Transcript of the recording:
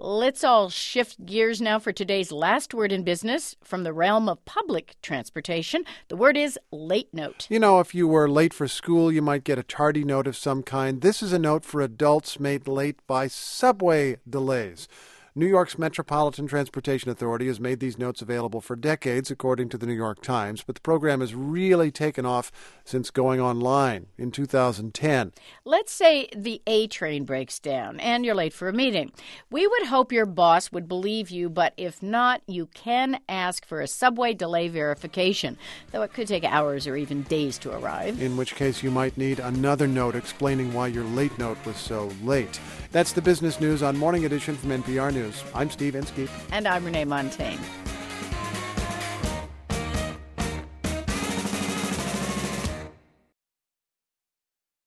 Let's all shift gears now for today's last word in business from the realm of public transportation. The word is late note. You know, if you were late for school, you might get a tardy note of some kind. This is a note for adults made late by subway delays. New York's Metropolitan Transportation Authority has made these notes available for decades, according to the New York Times, but the program has really taken off since going online in 2010. Let's say the A train breaks down and you're late for a meeting. We would hope your boss would believe you, but if not, you can ask for a subway delay verification, though it could take hours or even days to arrive. In which case you might need another note explaining why your late note was so late. That's the business news on Morning Edition from NPR News. I'm Steve Inskeep. And I'm Renee Montaigne.